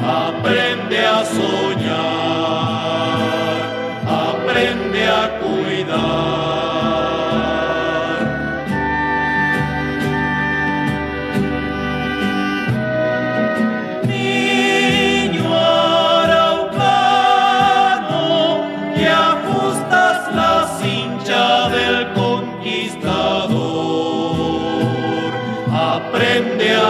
aprende a soñar, aprende a cuidar. Niño araucano, que ajustas la cincha del conquistador, aprende a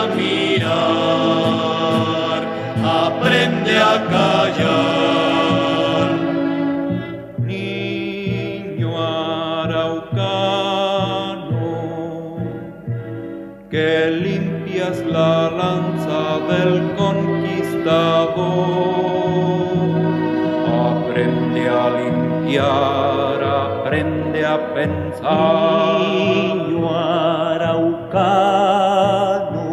mirar, aprende a callar. Niño araucano, que limpias la lanza del conquistador, aprende a limpiar, aprende a pensar. Niño araucano,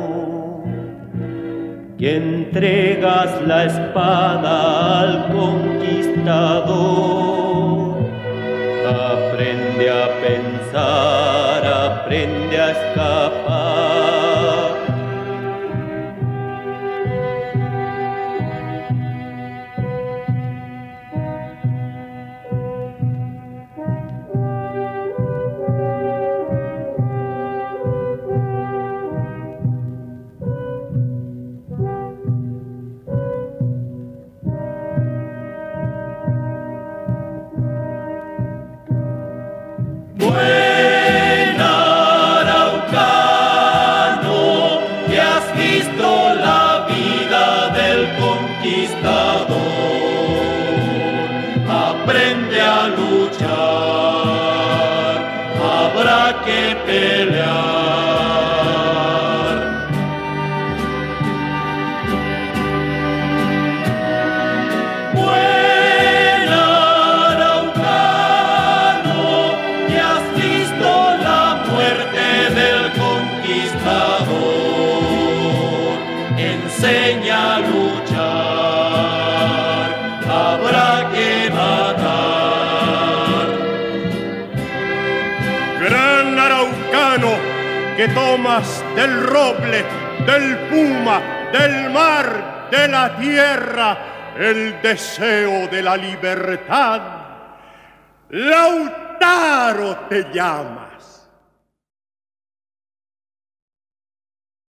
que entregas la espada al conquistador, aprende a pensar, aprende a escapar. Buen araucano, que has visto la vida del conquistador, aprende a luchar, habrá que pelear. Buen araucano, que has visto la muerte del conquistador, enseña a luchar, habrá que matar. Gran araucano, que tomas del roble, del puma, del mar, de la tierra, el deseo de la libertad. Lautaro te llama.